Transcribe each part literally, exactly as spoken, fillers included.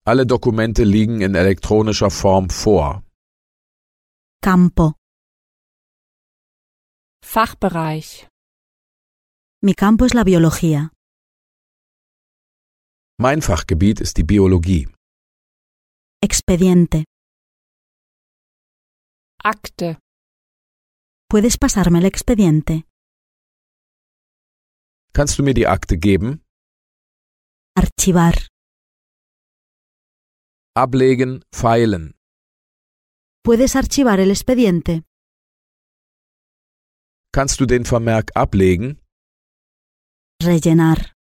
Alle Dokumente liegen in elektronischer Form vor. Campo. Fachbereich. Mi campo es la biología. Mein Fachgebiet ist die Biologie. Expediente. Akte. ¿Puedes pasarme el expediente? Kannst du mir die Akte geben? Archivar. Ablegen, feilen. ¿Puedes archivar el expediente? Kannst du den Vermerk ablegen? Rellenar.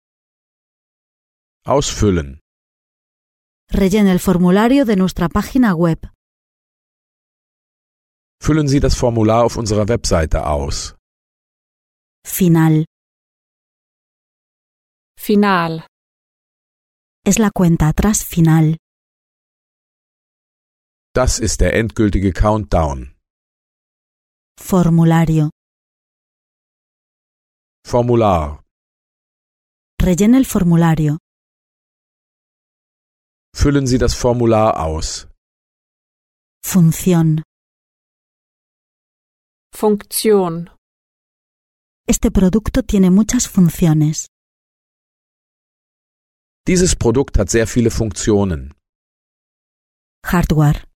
Ausfüllen. Rellene el formulario de nuestra página web. Füllen Sie das Formular auf unserer Webseite aus. Final. Final. Es la cuenta atrás final. Das ist der endgültige Countdown. Formulario. Formular. Rellene el formulario. Füllen Sie das Formular aus. Función. Funktion. Este producto tiene muchas funciones. Dieses Produkt hat sehr viele Funktionen. Hardware.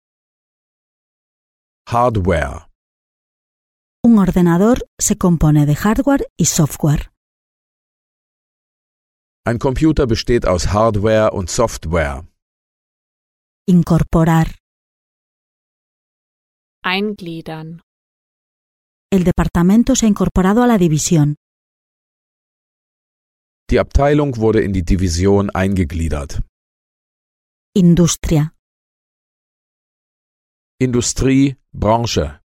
Hardware. Un ordenador se compone de hardware y software. Ein Computer besteht aus Hardware und Software. Incorporar. Eingliedern. El departamento se ha incorporado a la división. Die Abteilung wurde in die Division eingegliedert. Industria. Industrie, Branche.